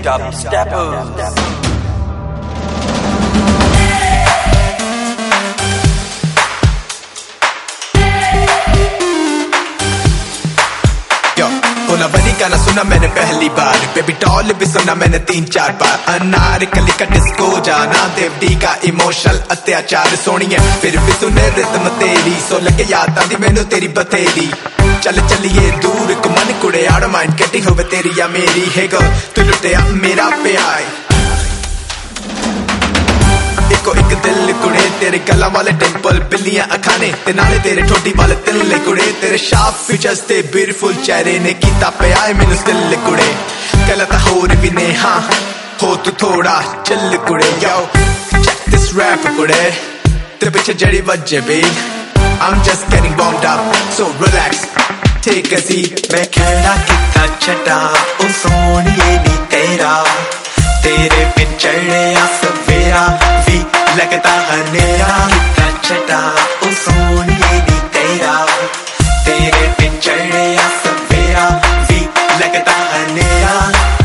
Dubsteppers. कोना बनी गाना सुना मैंने पहली बार, बेबी डॉल भी सुना मैंने 3-4 बार। अनारकली का डिस्को जाना, देवडी का इमोशनल अत्याचार सोनिए फिर भी सुने रिदम तेरी, सो लगे याद आंदी मैनू तेरी बथेरी। चल चलिए दूर घुमन कुड़े, I don't mind getting होवे तेरी या मेरी, है गो तू लुटिया मेरा प्यार। इको एक दिल कुड़े, तेरे गला वाले डिंपल बिल्लियां अखाने ते नाले तेरे ठोडी वाले तिल्ले कुड़े, तेरे शार्प फीचर्स ते ब्यूटीफुल चेहरे ने कीता पिया है मैनू स्टिल कुड़े। गलत होर भी ने हाँ हो तू थोड़ा चल कुड़े, यो check this rap कुड़े तेरे पीछे जड़ी वजह भी, I'm just getting warmed up so relax take a seat। मैं कहना कितना चटा ओ सोनिए नी तेरा, तेरे बिन चढ़िया सवेरा भी लगता हनेरा। कितना चटा ओ सोनिए नी तेरा, तेरे बिन चढ़िया सवेरा भी लगता हनेरा।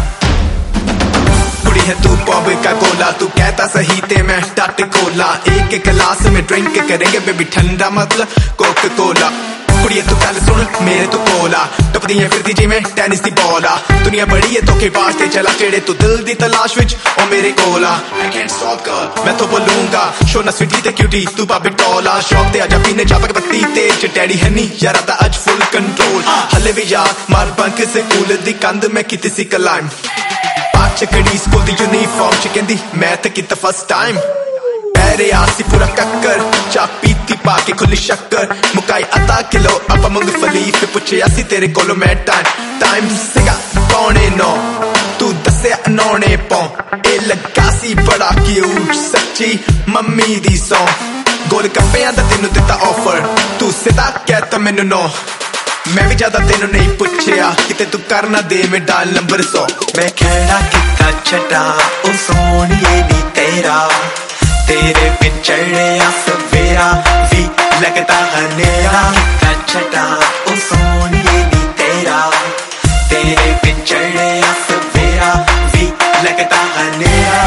कुड़ी है तू पॉप का कोला, तू कहता सही ते मैं टट कोला। एक गिलास में ड्रिंक करेंगे बेबी ठंडा मतलब कोका कोला। कुड़िए तू गल सुन मेरे तू कोला, टपदी है फिरदी जिवें टेनिस दी बॉला। दुनिया बड़ी है धोखे बाज ते चला जेड़े तू दिल दी तलाश विच ओ मेरे Cola. I can't stop girl मैं तो बोलूंगा, शोना स्वीटी ते क्यूटी तू बाबी टोला। शौक ते आजा पीने चापक बत्ती तेज डैडी है नी यारा दा अज फुल कंट्रोल। हले भी यार मार बंक से कूल दी कंध मैं कीती सी क्लाइंब। चकड़ी स्कूल दी यूनिफॉर्म च कहंदी मैं ते कीता फर्स्ट टाइम। पैरे आसी पूरा कक्कर चा पीती पाके खुली शक्कर, मुकाई आधा किलो अपा मूंगफली फिर पुछया सी तेरे कोलो मैं टाइम सीगा 8:45 तू दस्या 9:05। ए लगा सी बड़ा क्यूट सच्ची मम्मी दी सौ, गोल कप्पियां दा तेनू दिता ऑफर तू सीधा कहता मैनू नो। मैं भी ज्यादा तेनू नहीं पुछया किते तू करना दे मैं डाल नंबर 100। मैं कहना कितना चटा ओ सोनिए नी तेरा, तेरे बिन चढ़िया सवेरा भी लगता हनेरा। कितना चटा ओ सोनिए नी तेरा, तेरे बिन चढ़िया सवेरा भी लगता हनेरा।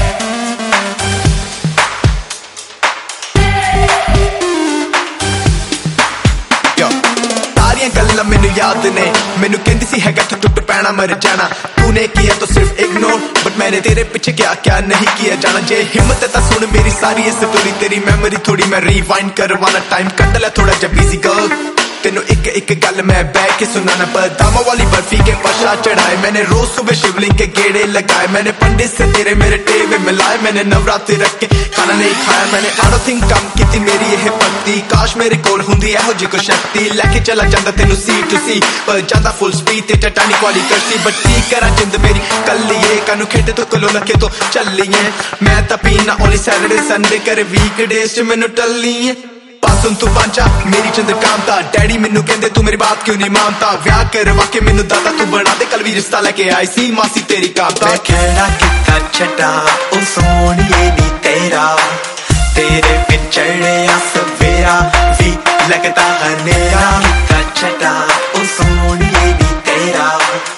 गल्ला मैनू याद ने मैनू कहती सी हैगा तू टुट पैना मर जाना। तूने किया तो सिर्फ इग्नोर बट मैंने तेरे पीछे क्या क्या नहीं किया जाना। जे हिम्मत है ता सुन मेरी सारी ये स्टोरी, तेरी मेमोरी थोड़ी मैं रिवाइंड करवाना। टाइम कट ले थोड़ा जब बिजी गर्ल, तेनू एक गल मैं बैठ के सुनाना। बदामा वाली बर्फी के पशा चढ़ाए मैंने, रोज सुबह शिवलिंग के गेड़े लगाए मैंने। पंडित से तेरे मेरे टेवे मिलाए मैंने, नवरात्रि रख के खाना नहीं खाया मैंने। I don't think कम कीती मेरी यह भक्ति, काश मेरे कोल हुंदी एहो जी को शक्ति। लैके चला जांदा तेनू सी टू सी पर जांदा फुल स्पीड ते टाइटैनिक वाली करती। बट की करा जिंद मेरी कल्लिए कानू खेडे तो कलो लखे तो चलिए। मैं ता पीना ओनली सैटरडे संडे करे वीकडेज च मैनू टल्लिए। सुन तू पांचा मेरी चंद्रकांता, डैडी मैनू कहंदे तू मेरी बात क्यों नहीं मानता। ब्याह करवा के मैनू दादा तू बना दे, कल भी रिश्ता लेके आई सी मासी तेरी कांता। मैं कहना कितना चटा ओ सोनिए नी तेरा, तेरे बिन चढ़िया सवेरा भी लगता हनेरा। कितना चटा ओ सोनिए नी तेरा,